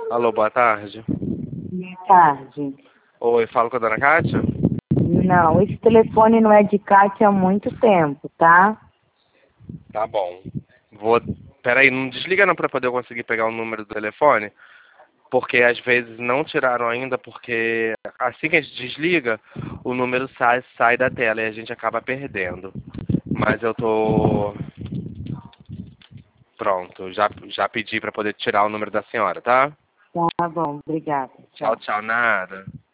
Alô, boa tarde. Boa tarde. Oi, falo com a dona Kátia? Não, esse telefone não é de Cátia há muito tempo, tá? Tá bom. Peraí, não desliga não pra poder eu conseguir pegar o número do telefone, porque às vezes não tiraram ainda, porque assim que a gente desliga, o número sai da tela e a gente acaba perdendo. Mas eu tô... Pronto, já pedi pra poder tirar o número da senhora, tá? Tá bom, obrigada. Tchau, Tchau. tchau, nada.